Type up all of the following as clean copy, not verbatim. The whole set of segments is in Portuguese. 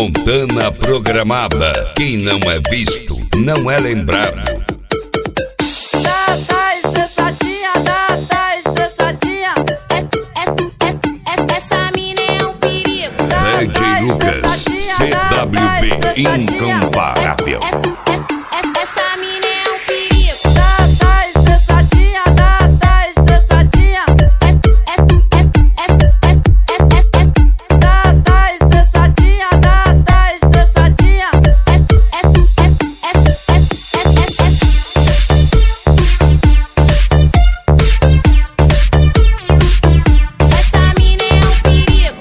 Montana programada. Quem não é visto, não é lembrado. Tá estressadinha, tá estressadinha. Essa mina é um perigo. DJ Lucas, CWB incomparável. Essa mina é um perigo. Tá estressadinha, tá estressadinha. Tá estressadinha, tá estressadinha. Essa mina é um perigo.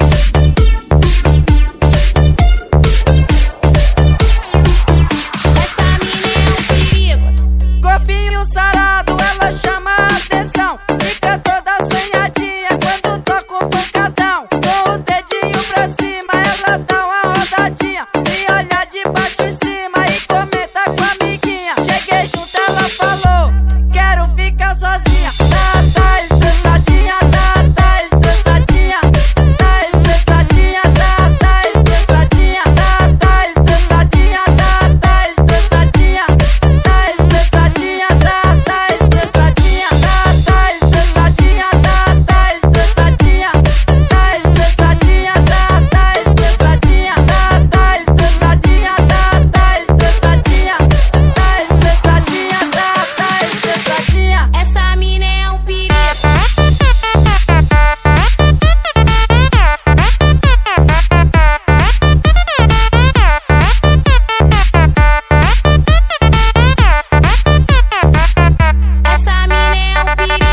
Corpinho sarado, ela chama a atenção. Fica toda assanhadinha quando toca um pancadão. Com o dedinho pra cima, ela dá uma rodadinha e olha de baixo em cima e comenta com a amiguinha. Cheguei junto, ela falou, quero ficar sozinha. Tá estressadinha, tá estressadinha. Tá estressadinha, tá estressadinha. Tá estressadinha, tá estressadinha. Tá estressadinha, tá estressadinha. Tá estressadinha, tá estressadinha. Tá estressadinha, tá estressadinha. Tá estressadinha, tá estressadinha. Tá estressadinha, tá estressadinha. Essa mina é um perigo. Essa mina é um perigo.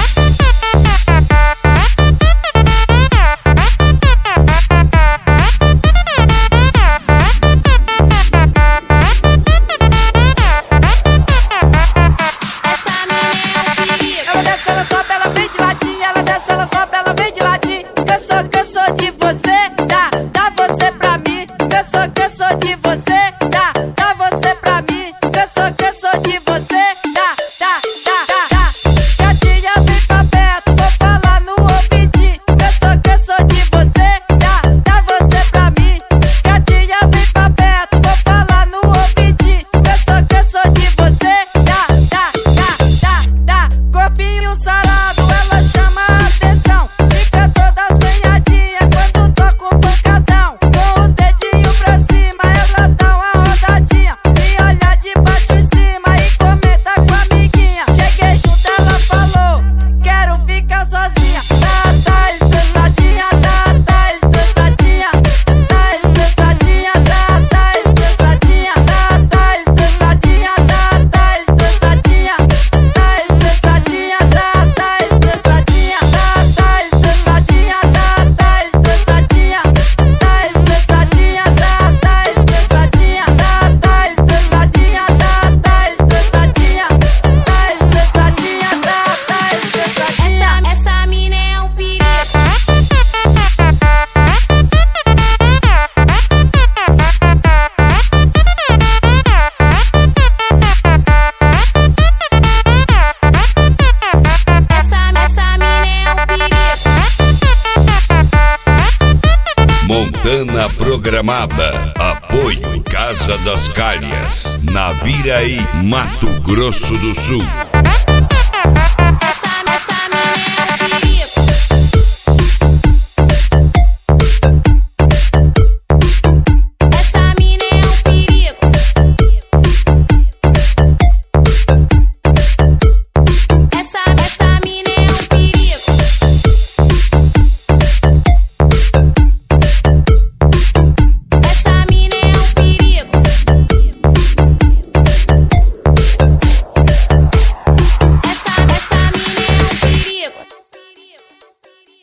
Essa mina é um perigo. Ela desce, ela sobe, ela vem de ladinho. Ela desce, ela sobe, ela vem de ladinho. Cansou de você, dá você pra mim. Cansou de você, dá você pra mim. Cansou de você, dá. Gatinha vem pra perto, vou falar no ouvidinho. Cansou de você, dá você pra mim. Gatinha vem pra perto, vou falar no ouvidinho. Cansou de você, dá. Corpinho sarado, ela chama a atenção. Fica toda assanhadinha quando toca um pancadão. Com o dedinho pra cima, ela dá uma rodadinha e olha de baixo em cima e comenta com a amiguinha. Cheguei junto, ela falou, quero ficar sozinha. Tá estressadinha, tá estressadinha. Tá estressadinha, tá estressadinha. Tá estressadinha, tá estressadinha. Tá estressadinha, tá estressadinha. Tá estressadinha, tá estressadinha. Tá estressadinha, tá estressadinha. Tá estressadinha, tá estressadinha. Tá estressadinha, tá estressadinha. Essa mina é um perigo. Essa mina é um perigo. Montana programada. Apoio Casa das Calhas, Naviraí, Mato Grosso do Sul.